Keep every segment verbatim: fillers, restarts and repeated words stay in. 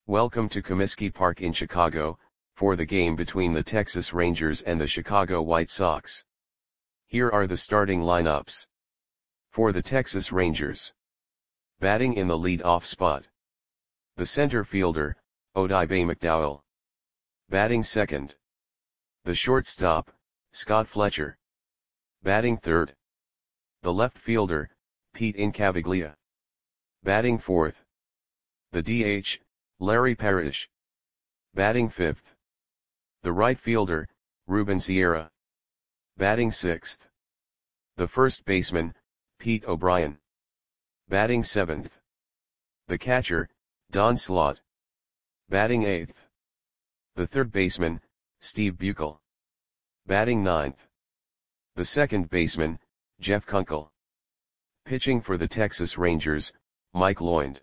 Welcome to Comiskey Park in Chicago, for the game between the Texas Rangers and the Chicago White Sox. Here are the starting lineups. For the Texas Rangers. Batting in the lead-off spot. The center fielder, Odibe McDowell. Batting second. The shortstop, Scott Fletcher. Batting third. The left fielder, Pete Incaviglia. Batting fourth. The D H, Larry Parrish. Batting fifth. The right fielder, Ruben Sierra. Batting sixth. The first baseman, Pete O'Brien. Batting seventh. The catcher, Don Slaught. Batting eighth. The third baseman, Steve Buechel. Batting ninth. The second baseman, Jeff Kunkel. Pitching for the Texas Rangers, Mike Loynd.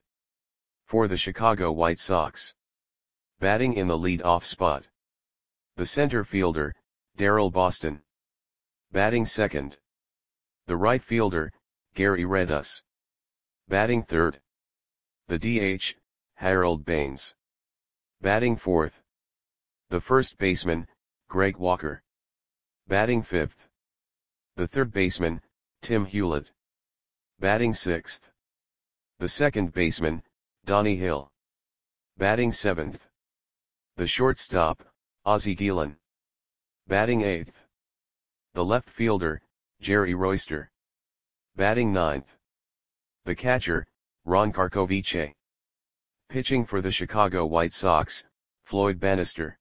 For the Chicago White Sox. Batting in the lead-off spot. The center fielder, Daryl Boston. Batting second. The right fielder, Gary Redus. Batting third. The D H, Harold Baines. Batting fourth. The first baseman, Greg Walker. Batting fifth. The third baseman, Tim Hewlett. Batting sixth. The second baseman, Donnie Hill. Batting seventh. The shortstop, Ozzie Guillen. Batting eighth. The left fielder, Jerry Royster. Batting ninth. The catcher, Ron Karkovice. Pitching for the Chicago White Sox, Floyd Bannister.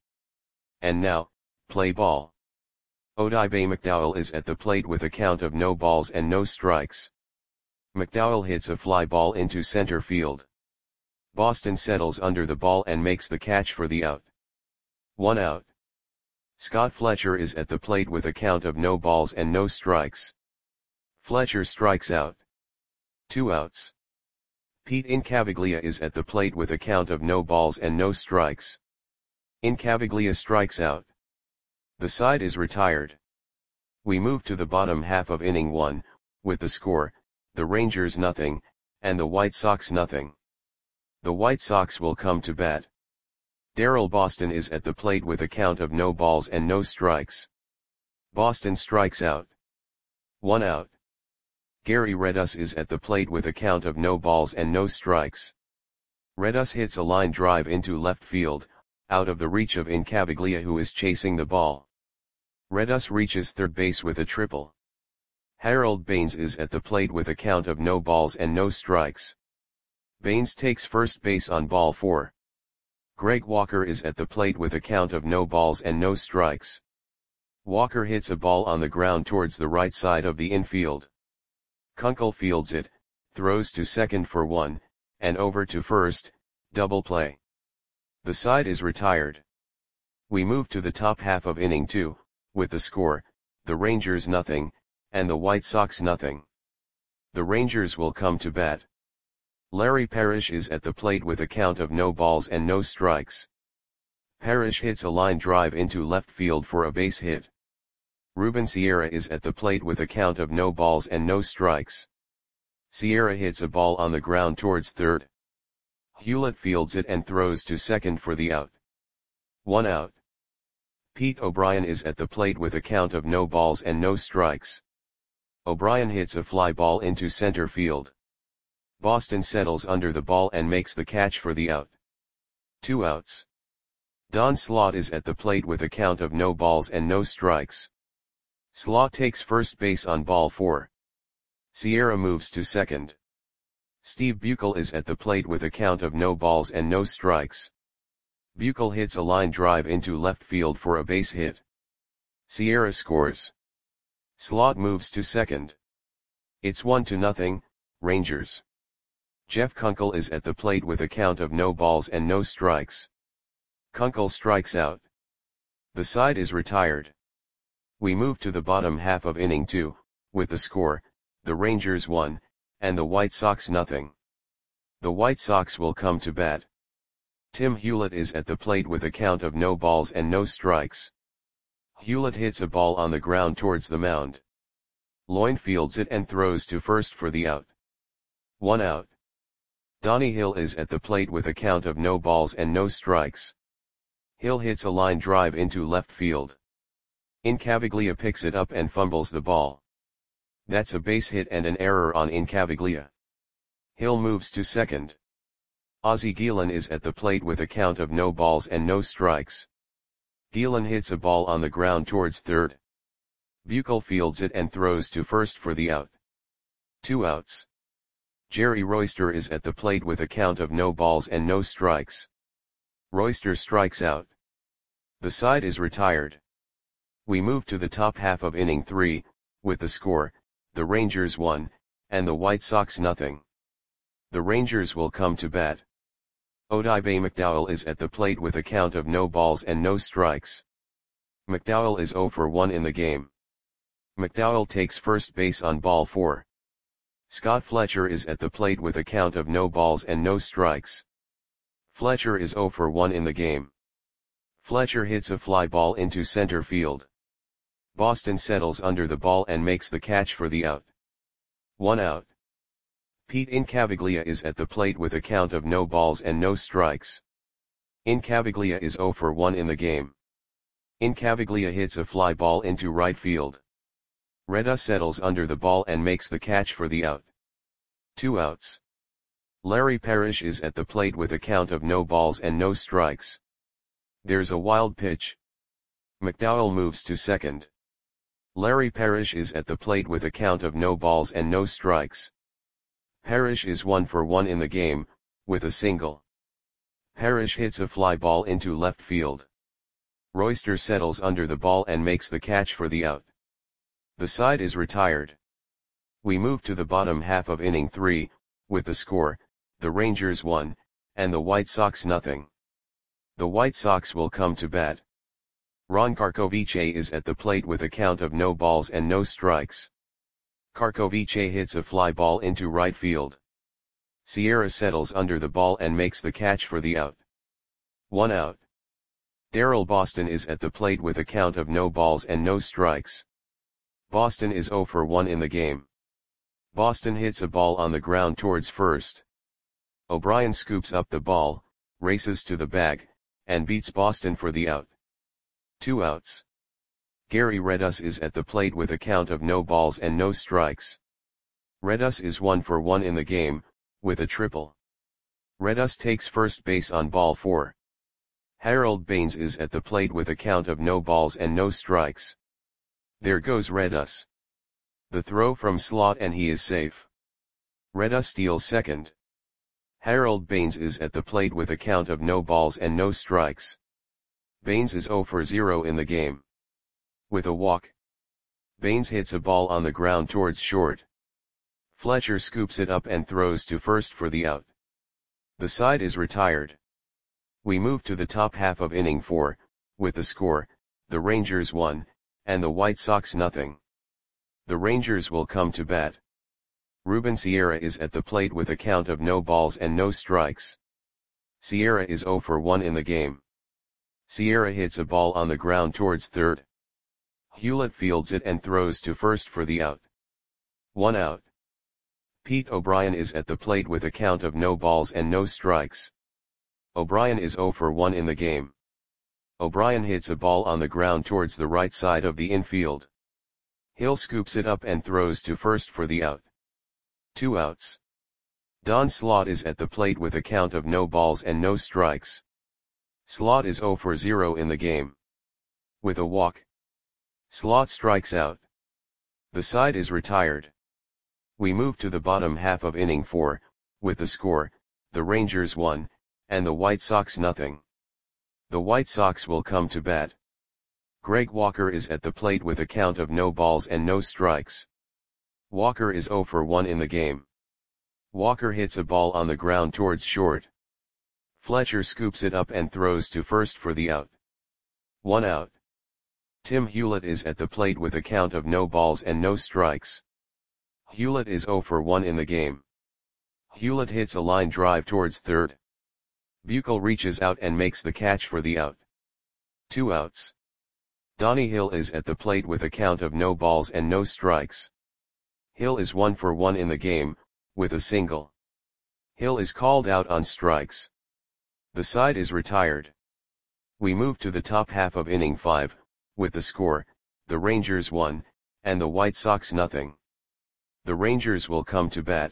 And now, play ball. Odibe McDowell is at the plate with a count of no balls and no strikes. McDowell hits a fly ball into center field. Boston settles under the ball and makes the catch for the out. One out. Scott Fletcher is at the plate with a count of no balls and no strikes. Fletcher strikes out. Two outs. Pete Incaviglia is at the plate with a count of no balls and no strikes. Incaviglia strikes out. The side is retired. We move to the bottom half of inning one, with the score, the Rangers nothing, and the White Sox nothing. The White Sox will come to bat. Daryl Boston is at the plate with a count of no balls and no strikes. Boston strikes out. One out. Gary Redus is at the plate with a count of no balls and no strikes. Redus hits a line drive into left field, out of the reach of Incaviglia, who is chasing the ball. Redus reaches third base with a triple. Harold Baines is at the plate with a count of no balls and no strikes. Baines takes first base on ball four. Greg Walker is at the plate with a count of no balls and no strikes. Walker hits a ball on the ground towards the right side of the infield. Kunkel fields it, throws to second for one, and over to first, double play. The side is retired. We move to the top half of inning two, with the score, the Rangers nothing, and the White Sox nothing. The Rangers will come to bat. Larry Parrish is at the plate with a count of no balls and no strikes. Parrish hits a line drive into left field for a base hit. Ruben Sierra is at the plate with a count of no balls and no strikes. Sierra hits a ball on the ground towards third. Hewlett fields it and throws to second for the out. One out. Pete O'Brien is at the plate with a count of no balls and no strikes. O'Brien hits a fly ball into center field. Boston settles under the ball and makes the catch for the out. Two outs. Don Slaught is at the plate with a count of no balls and no strikes. Slaught takes first base on ball four. Sierra moves to second. Steve Buechel is at the plate with a count of no balls and no strikes. Buechel hits a line drive into left field for a base hit. Sierra scores. Slaught moves to second. It's one to nothing, Rangers. Jeff Kunkel is at the plate with a count of no balls and no strikes. Kunkel strikes out. The side is retired. We move to the bottom half of inning two, with the score, the Rangers one, and the White Sox nothing. The White Sox will come to bat. Tim Hewlett is at the plate with a count of no balls and no strikes. Hewlett hits a ball on the ground towards the mound. Loynd fields it and throws to first for the out. One out. Donnie Hill is at the plate with a count of no balls and no strikes. Hill hits a line drive into left field. Incaviglia picks it up and fumbles the ball. That's a base hit and an error on Incaviglia. Hill moves to second. Ozzie Guillen is at the plate with a count of no balls and no strikes. Guillen hits a ball on the ground towards third. Buechel fields it and throws to first for the out. Two outs. Jerry Royster is at the plate with a count of no balls and no strikes. Royster strikes out. The side is retired. We move to the top half of inning three, with the score, the Rangers one, and the White Sox nothing. The Rangers will come to bat. Odibe McDowell is at the plate with a count of no balls and no strikes. McDowell is oh for one in the game. McDowell takes first base on ball four. Scott Fletcher is at the plate with a count of no balls and no strikes. Fletcher is oh for one in the game. Fletcher hits a fly ball into center field. Boston settles under the ball and makes the catch for the out. One out. Pete Incaviglia is at the plate with a count of no balls and no strikes. Incaviglia is oh for one in the game. Incaviglia hits a fly ball into right field. Reda settles under the ball and makes the catch for the out. Two outs. Larry Parrish is at the plate with a count of no balls and no strikes. There's a wild pitch. McDowell moves to second. Larry Parrish is at the plate with a count of no balls and no strikes. Parrish is one for one in the game, with a single. Parrish hits a fly ball into left field. Royster settles under the ball and makes the catch for the out. The side is retired. We move to the bottom half of inning three, with the score, the Rangers one, and the White Sox nothing. The White Sox will come to bat. Ron Karkovice is at the plate with a count of no balls and no strikes. Karkovice hits a fly ball into right field. Sierra settles under the ball and makes the catch for the out. One out. Darrell Boston is at the plate with a count of no balls and no strikes. Boston is oh for one in the game. Boston hits a ball on the ground towards first. O'Brien scoops up the ball, races to the bag, and beats Boston for the out. Two outs. Gary Redus is at the plate with a count of no balls and no strikes. Redus is one for one in the game, with a triple. Redus takes first base on ball four. Harold Baines is at the plate with a count of no balls and no strikes. There goes Redus. The throw from slot and he is safe. Redus steals second. Harold Baines is at the plate with a count of no balls and no strikes. Baines is oh for zero in the game. With a walk. Baines hits a ball on the ground towards short. Fletcher scoops it up and throws to first for the out. The side is retired. We move to the top half of inning four, with the score, the Rangers one, and the White Sox nothing. The Rangers will come to bat. Ruben Sierra is at the plate with a count of no balls and no strikes. Sierra is oh for one in the game. Sierra hits a ball on the ground towards third. Hewlett fields it and throws to first for the out. One out. Pete O'Brien is at the plate with a count of no balls and no strikes. O'Brien is oh for one in the game. O'Brien hits a ball on the ground towards the right side of the infield. Hill scoops it up and throws to first for the out. Two outs. Don Slaught is at the plate with a count of no balls and no strikes. Slaught is oh for zero in the game. With a walk. Slaught strikes out. The side is retired. We move to the bottom half of inning four, with the score, the Rangers one, and the White Sox nothing. The White Sox will come to bat. Greg Walker is at the plate with a count of no balls and no strikes. Walker is oh for one in the game. Walker hits a ball on the ground towards short. Fletcher scoops it up and throws to first for the out. One out. Tim Hewlett is at the plate with a count of no balls and no strikes. Hewlett is oh for one in the game. Hewlett hits a line drive towards third. Buechel reaches out and makes the catch for the out. Two outs. Donnie Hill is at the plate with a count of no balls and no strikes. Hill is one for one in the game, with a single. Hill is called out on strikes. The side is retired. We move to the top half of inning five, with the score, the Rangers one, and the White Sox nothing. The Rangers will come to bat.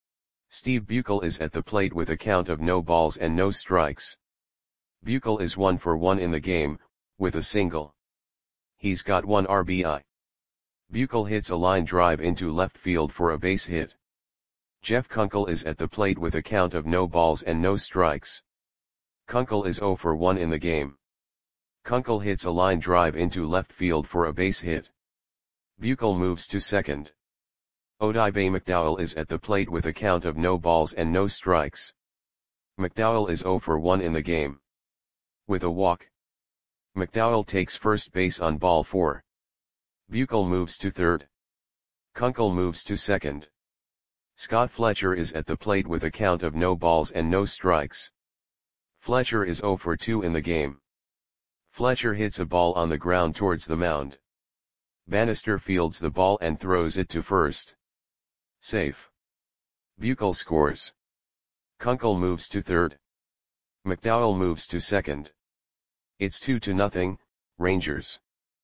Steve Buechele is at the plate with a count of no balls and no strikes. Buechele is one for one in the game, with a single. He's got one R B I. Buechele hits a line drive into left field for a base hit. Jeff Kunkel is at the plate with a count of no balls and no strikes. Kunkel is zero for one in the game. Kunkel hits a line drive into left field for a base hit. Buechele moves to second. Odibe McDowell is at the plate with a count of no balls and no strikes. McDowell is zero for one in the game. With a walk, McDowell takes first base on ball four. Buechele moves to third. Kunkel moves to second. Scott Fletcher is at the plate with a count of no balls and no strikes. Fletcher is zero for two in the game. Fletcher hits a ball on the ground towards the mound. Bannister fields the ball and throws it to first. Safe. Buechele scores. Kunkel moves to third. McDowell moves to second. It's two to nothing, Rangers.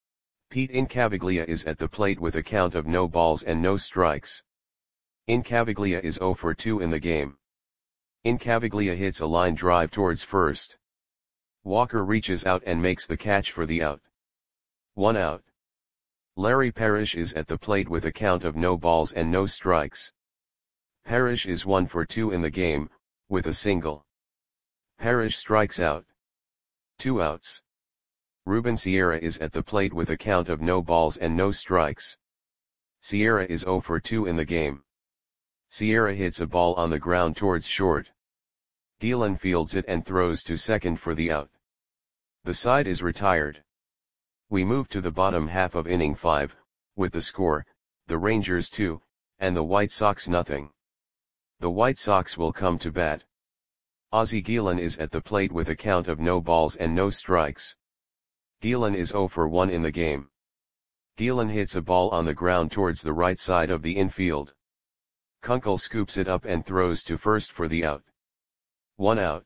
Pete Incaviglia is at the plate with a count of no balls and no strikes. Incaviglia is zero for two in the game. Incaviglia hits a line drive towards first. Walker reaches out and makes the catch for the out. One out. Larry Parrish is at the plate with a count of no balls and no strikes. Parrish is one for two in the game, with a single. Parrish strikes out. Two outs. Ruben Sierra is at the plate with a count of no balls and no strikes. Sierra is zero for two in the game. Sierra hits a ball on the ground towards short. Gielan fields it and throws to second for the out. The side is retired. We move to the bottom half of inning five, with the score, the Rangers two, and the White Sox nothing. The White Sox will come to bat. Ozzie Gielan is at the plate with a count of no balls and no strikes. Gielan is zero for one in the game. Gielan hits a ball on the ground towards the right side of the infield. Kunkel scoops it up and throws to first for the out. One out.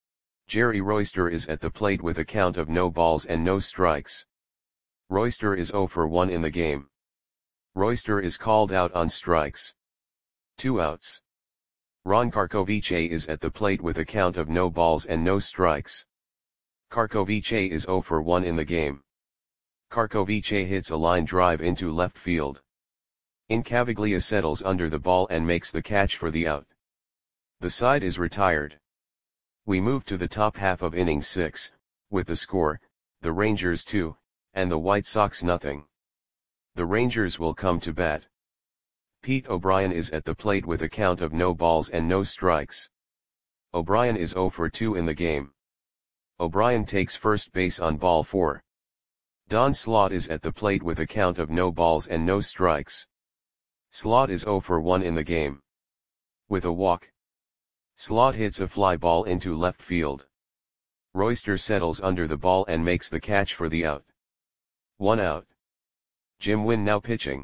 Jerry Royster is at the plate with a count of no balls and no strikes. Royster is zero for one in the game. Royster is called out on strikes. Two outs. Ron Karkovice is at the plate with a count of no balls and no strikes. Karkovice is zero for one in the game. Karkovice hits a line drive into left field. Incaviglia settles under the ball and makes the catch for the out. The side is retired. We move to the top half of inning six, with the score, the Rangers two, and the White Sox nothing. The Rangers will come to bat. Pete O'Brien is at the plate with a count of no balls and no strikes. O'Brien is zero for two in the game. O'Brien takes first base on ball four. Don Slaught is at the plate with a count of no balls and no strikes. Slaught is zero for one in the game. With a walk, Slaught hits a fly ball into left field. Royster settles under the ball and makes the catch for the out. One out. Jim Wynn now pitching.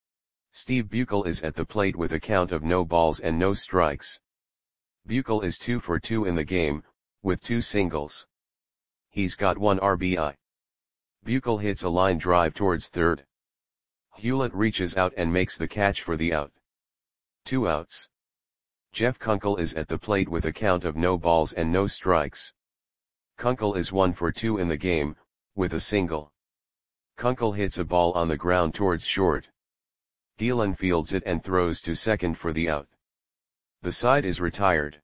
Steve Buechele is at the plate with a count of no balls and no strikes. Buechele is two for two in the game, with two singles. He's got one R B I. Buechele hits a line drive towards third. Hewlett reaches out and makes the catch for the out. Two outs. Jeff Kunkel is at the plate with a count of no balls and no strikes. Kunkel is one for two in the game, with a single. Kunkel hits a ball on the ground towards short. Gielan fields it and throws to second for the out. The side is retired.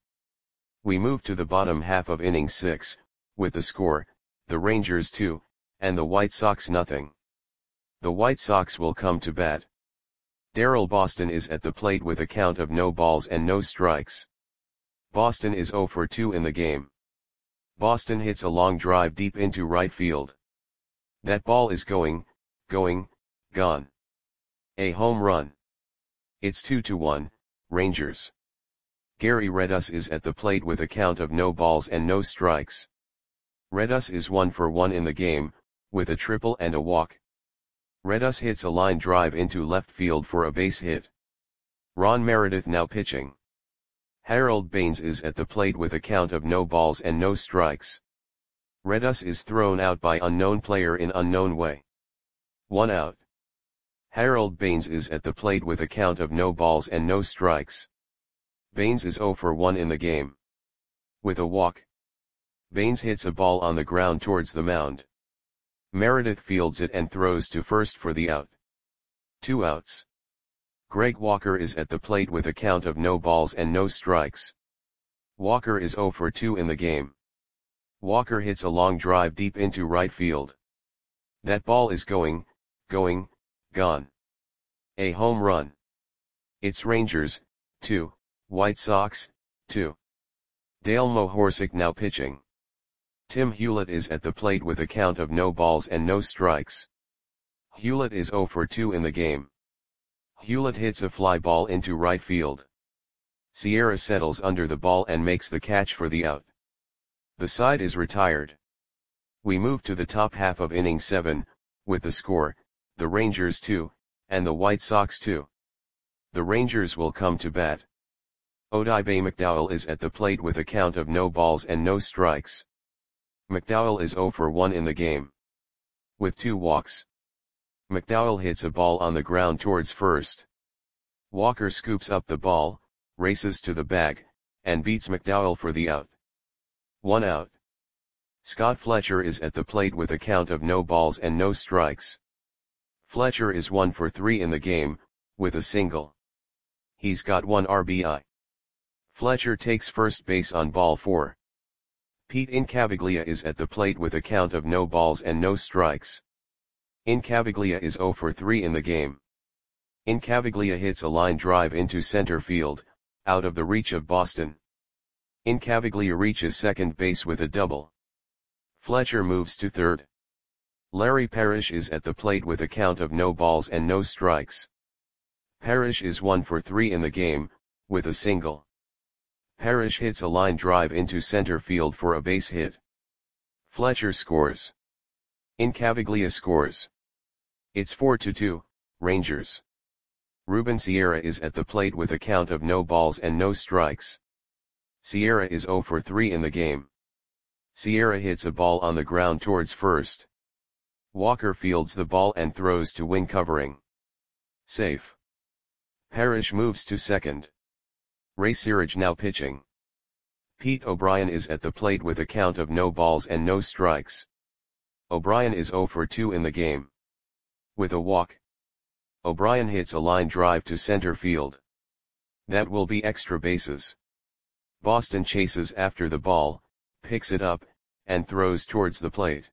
We move to the bottom half of inning six, with the score, the Rangers two, and the White Sox nothing. The White Sox will come to bat. Darrell Boston is at the plate with a count of no balls and no strikes. Boston is zero for two in the game. Boston hits a long drive deep into right field. That ball is going, going, gone. A home run. It's two to one, Rangers. Gary Redus is at the plate with a count of no balls and no strikes. Redus is one for one in the game, with a triple and a walk. Redus hits a line drive into left field for a base hit. Ron Meredith now pitching. Harold Baines is at the plate with a count of no balls and no strikes. Redus is thrown out by unknown player in unknown way. One out. Harold Baines is at the plate with a count of no balls and no strikes. Baines is zero for one in the game. With a walk, Baines hits a ball on the ground towards the mound. Meredith fields it and throws to first for the out. Two outs. Greg Walker is at the plate with a count of no balls and no strikes. Walker is zero for two in the game. Walker hits a long drive deep into right field. That ball is going, going, gone. A home run. It's Rangers, two, White Sox, two. Dale Mohorsic now pitching. Tim Hewlett is at the plate with a count of no balls and no strikes. Hewlett is zero for two in the game. Hewlett hits a fly ball into right field. Sierra settles under the ball and makes the catch for the out. The side is retired. We move to the top half of inning seven, with the score, the Rangers two, and the White Sox two. The Rangers will come to bat. Odibe McDowell is at the plate with a count of no balls and no strikes. McDowell is zero for one in the game. With two walks, McDowell hits a ball on the ground towards first. Walker scoops up the ball, races to the bag, and beats McDowell for the out. One out. Scott Fletcher is at the plate with a count of no balls and no strikes. Fletcher is one for three in the game, with a single. He's got one R B I. Fletcher takes first base on ball four. Pete Incaviglia is at the plate with a count of no balls and no strikes. Incaviglia is zero for three in the game. Incaviglia hits a line drive into center field, out of the reach of Boston. Incaviglia reaches second base with a double. Fletcher moves to third. Larry Parrish is at the plate with a count of no balls and no strikes. Parrish is one for three in the game, with a single. Parrish hits a line drive into center field for a base hit. Fletcher scores. Incaviglia scores. It's four to two, Rangers. Ruben Sierra is at the plate with a count of no balls and no strikes. Sierra is zero for three in the game. Sierra hits a ball on the ground towards first. Walker fields the ball and throws to wing covering. Safe. Parrish moves to second. Ray Searage now pitching. Pete O'Brien is at the plate with a count of no balls and no strikes. O'Brien is zero for two in the game. With a walk, O'Brien hits a line drive to center field. That will be extra bases. Boston chases after the ball, picks it up, and throws towards the plate.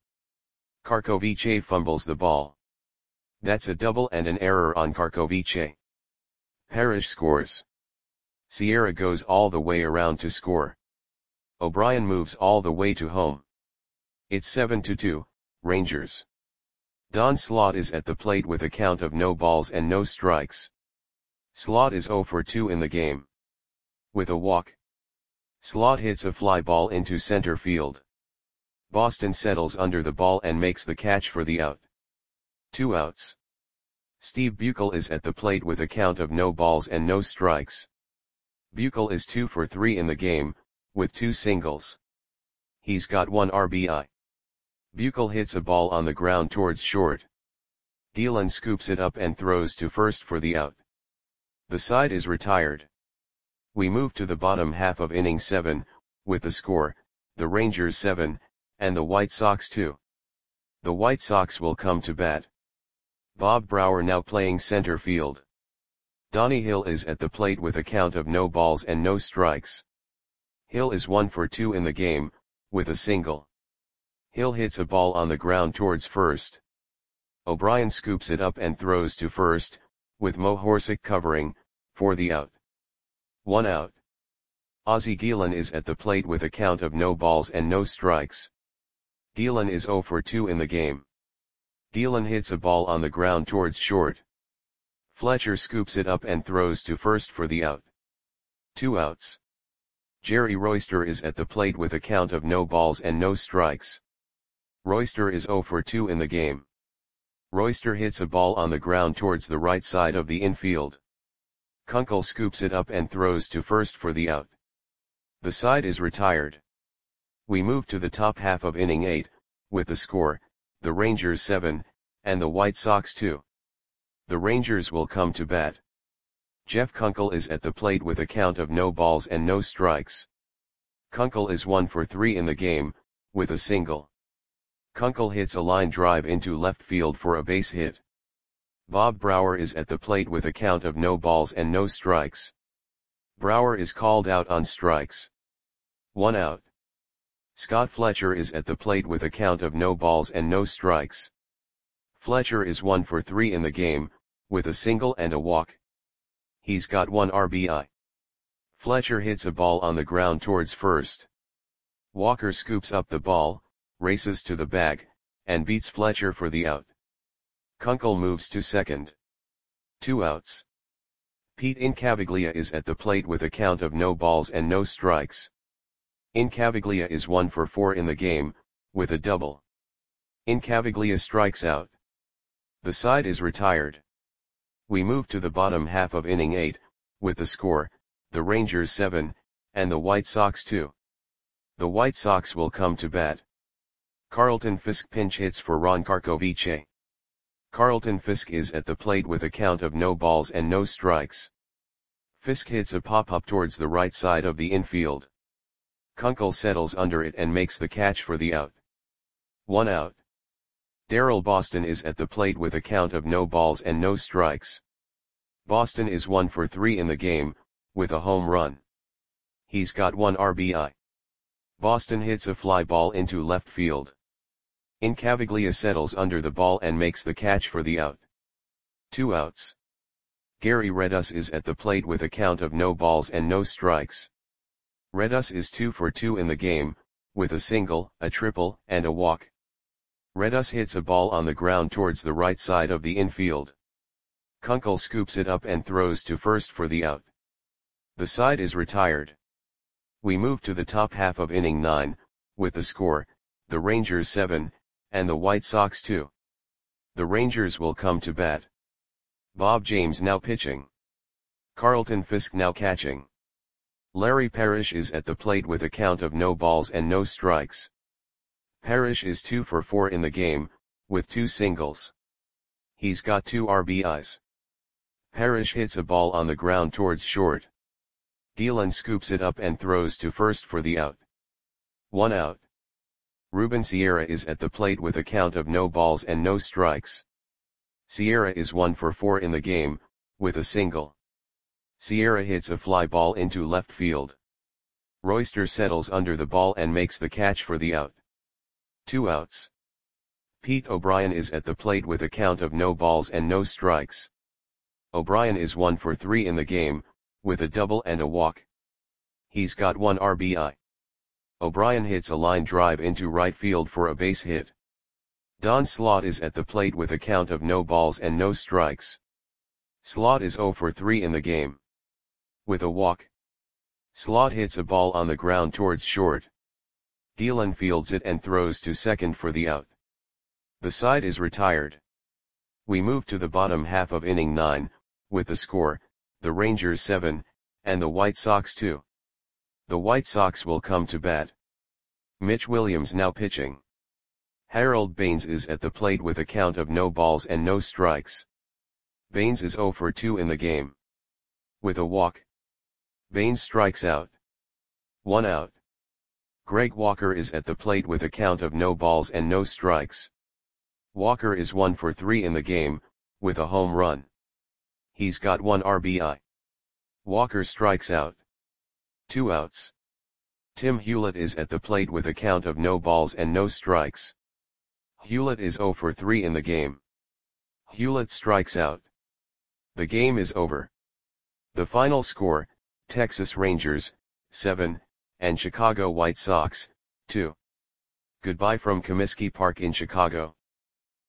Karkovice fumbles the ball. That's a double and an error on Karkovice. Parrish scores. Sierra goes all the way around to score. O'Brien moves all the way to home. It's seven to two, Rangers. Don Slaught is at the plate with a count of no balls and no strikes. Slaught is zero for two in the game. With a walk, Slaught hits a fly ball into center field. Boston settles under the ball and makes the catch for the out. Two outs. Steve Buechel is at the plate with a count of no balls and no strikes. Buechel is two for three in the game, with two singles. He's got one R B I. Buechel hits a ball on the ground towards short. Gielan scoops it up and throws to first for the out. The side is retired. We move to the bottom half of inning seven, with the score, the Rangers seven, and the White Sox two. The White Sox will come to bat. Bob Brower now playing center field. Donnie Hill is at the plate with a count of no balls and no strikes. Hill is one for two in the game, with a single. Hill hits a ball on the ground towards first. O'Brien scoops it up and throws to first, with Mohorsic covering, for the out. One out. Ozzie Gielan is at the plate with a count of no balls and no strikes. Gielan is zero for two in the game. Gielan hits a ball on the ground towards short. Fletcher scoops it up and throws to first for the out. Two outs. Jerry Royster is at the plate with a count of no balls and no strikes. Royster is zero for two in the game. Royster hits a ball on the ground towards the right side of the infield. Kunkel scoops it up and throws to first for the out. The side is retired. We move to the top half of inning eight, with the score, the Rangers seven, and the White Sox two. The Rangers will come to bat. Jeff Kunkel is at the plate with a count of no balls and no strikes. Kunkel is one for three in the game, with a single. Kunkel hits a line drive into left field for a base hit. Bob Brower is at the plate with a count of no balls and no strikes. Brower is called out on strikes. One out. Scott Fletcher is at the plate with a count of no balls and no strikes. Fletcher is one for three in the game, with a single and a walk. He's got one R B I. Fletcher hits a ball on the ground towards first. Walker scoops up the ball, races to the bag, and beats Fletcher for the out. Kunkel moves to second. Two outs. Pete Incaviglia is at the plate with a count of no balls and no strikes. Incaviglia is one for four in the game, with a double. Incaviglia strikes out. The side is retired. We move to the bottom half of inning eight, with the score, the Rangers seven, and the White Sox two. The White Sox will come to bat. Carlton Fisk pinch hits for Ron Karkovice. Carlton Fisk is at the plate with a count of no balls and no strikes. Fisk hits a pop-up towards the right side of the infield. Kunkel settles under it and makes the catch for the out. One out. Darrell Boston is at the plate with a count of no balls and no strikes. Boston is one for three in the game, with a home run. He's got one R B I. Boston hits a fly ball into left field. Incaviglia settles under the ball and makes the catch for the out. Two outs. Gary Redus is at the plate with a count of no balls and no strikes. Redus is two for two in the game, with a single, a triple, and a walk. Redus hits a ball on the ground towards the right side of the infield. Kunkel scoops it up and throws to first for the out. The side is retired. We move to the top half of inning nine, with the score, the Rangers seven, and the White Sox two. The Rangers will come to bat. Bob James now pitching. Carlton Fisk now catching. Larry Parrish is at the plate with a count of no balls and no strikes. Parrish is two for four in the game, with two singles. He's got two R B Is. Parrish hits a ball on the ground towards short. Gielan scoops it up and throws to first for the out. One out. Ruben Sierra is at the plate with a count of no balls and no strikes. Sierra is one for four in the game, with a single. Sierra hits a fly ball into left field. Royster settles under the ball and makes the catch for the out. Two outs. Pete O'Brien is at the plate with a count of no balls and no strikes. O'Brien is one for three in the game, with a double and a walk. He's got one R B I. O'Brien hits a line drive into right field for a base hit. Don Slaught is at the plate with a count of no balls and no strikes. Slaught is zero for three in the game. With a walk. Slaught hits a ball on the ground towards short. Gielan fields it and throws to second for the out. The side is retired. We move to the bottom half of inning nine, with the score, the Rangers seven, and the White Sox two. The White Sox will come to bat. Mitch Williams now pitching. Harold Baines is at the plate with a count of no balls and no strikes. Baines is zero for two in the game. With a walk. Baines strikes out. One out. Greg Walker is at the plate with a count of no balls and no strikes. Walker is one for three in the game, with a home run. He's got one R B I. Walker strikes out. Two outs. Tim Hewlett is at the plate with a count of no balls and no strikes. Hewlett is zero for three in the game. Hewlett strikes out. The game is over. The final score, Texas Rangers, seven, and Chicago White Sox, two. Goodbye from Comiskey Park in Chicago.